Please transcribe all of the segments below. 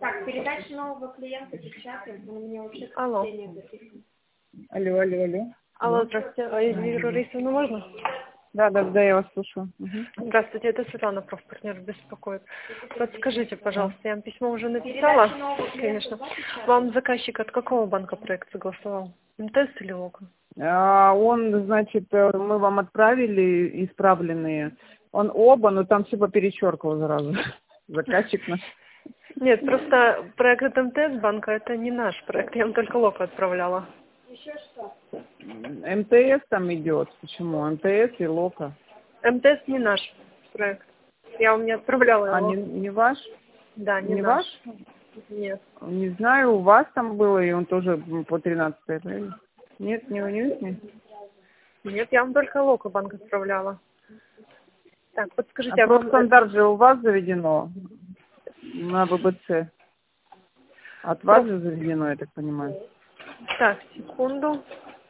Так, передача нового клиента печатаем, он у меня вообще Алло. записан. Алло. Алло, здравствуйте. Эльвира Раисовна, можно? Да, я вас слушаю. Угу. Здравствуйте, это Светлана, профпартнер, беспокоит. Подскажите, пожалуйста, я вам письмо уже написала, конечно. Вам заказчик от какого банка проект согласовал? МТС или ОКО? Он, значит, мы вам отправили исправленные. Он оба, но там все поперечеркивал сразу. Заказчик наш. Нет, просто проект от МТС банка, это не наш проект, я вам только ЛОКО отправляла. Еще что? МТС там идет. Почему? МТС и Лока. МТС не наш проект. Я вам не отправляла его. Не ваш? Да, не ваш? наш. Нет. Не знаю, у вас там было, и он тоже по 13-е, правильно? Нет, не их? Нет, я вам только ЛОКО банк отправляла. Так, подскажите, профстандарт же у вас заведено на ВБЦ. От вас же заведено, я так понимаю. Так, секунду.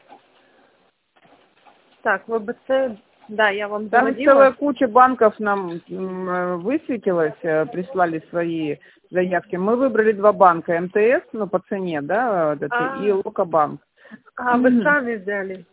Так, ВБЦ, да, я вам Там заводила. целая куча банков нам высветилась, прислали свои заявки. Мы выбрали 2 банка. МТС, ну, по цене, да, и Локобанк. Вы сами взяли.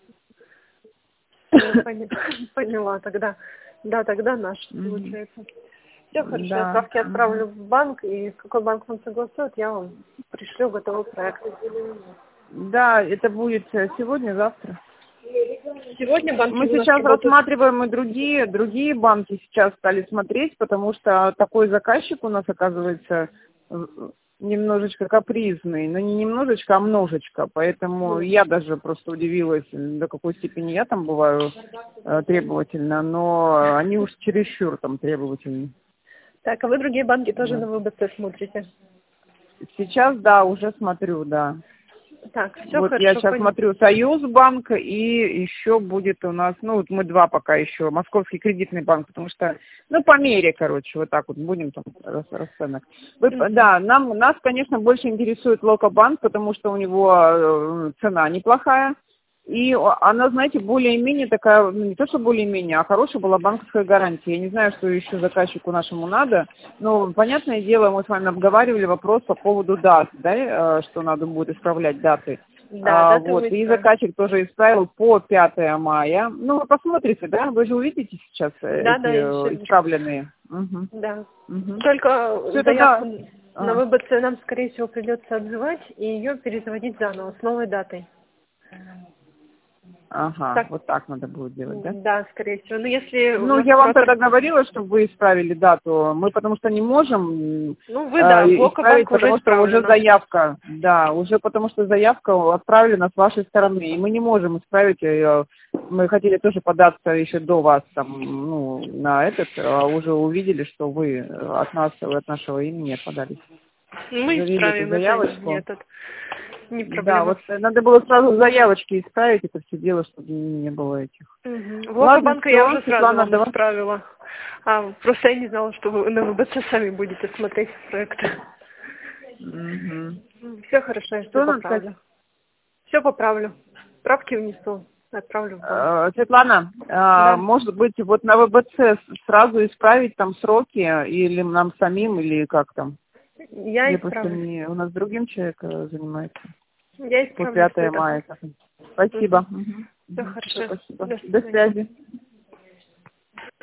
Поняла тогда. Да, тогда наш, получается. Все хорошо, Да. справки отправлю в банк, и какой банк вам согласует, я вам пришлю готовый проект. Да, это будет сегодня, завтра. Сегодня банки Мы у нас сейчас работают. рассматриваем и другие банки сейчас стали смотреть, потому что такой заказчик у нас оказывается немножечко капризный, но не немножечко, а множечко, поэтому я даже просто удивилась, до какой степени я там бываю требовательна, но они уж чересчур там требовательны. Так, а вы другие банки тоже на ВБЦ смотрите? Сейчас, да, уже смотрю, да. Так, все Вот хорошо. я сейчас смотрю Союзбанк, и еще будет у нас, ну, вот мы 2 пока еще, Московский кредитный банк, потому что, ну, по мере, короче, вот так вот будем там расценок. Да, нас, конечно, больше интересует Локобанк, потому что у него цена неплохая, и она, знаете, более-менее такая, ну, не то, что более-менее, а хорошая была банковская гарантия. Я не знаю, что еще заказчику нашему надо, но, понятное дело, мы с вами обговаривали вопрос по поводу дат, да, что надо будет исправлять даты. Да, Вот, и заказчик тоже исправил по 5 мая. Ну, вы посмотрите, да, вы же увидите сейчас эти исправленные. Угу. Да. Угу. Только Все заявку это, на ВБЦ нам, скорее всего, придется отзывать и ее перезаводить заново с новой датой. Ага, Так. вот так надо будет делать, да? Да, скорее всего. Но если... Ну, я вам тогда говорила, чтобы вы исправили дату. Мы потому что не можем вы, да, в исправить, потому уже что уже заявка. Да, уже потому что заявка отправлена с вашей стороны. И мы не можем исправить ее. Мы хотели тоже податься еще до вас там, ну, на этот, а уже увидели, что вы от нас, вы от нашего имени подались. Мы исправим заявочку. этот. Не проблема. Да, вот надо было сразу заявочки исправить это все дело, чтобы не было этих. В Локобанка я уже сразу вам исправила. Просто я не знала, что вы на ВБЦ сами будете смотреть проект. Все хорошо, я все поправлю. Все поправлю. Правки внесу. Отправлю в банк. Светлана, да. Может быть, вот на ВБЦ сразу исправить там сроки, или нам самим, или как там? Я исправлю. У нас другим человек занимается. Я исправлю. По 5 мая. Спасибо. Все хорошо. Спасибо. До связи.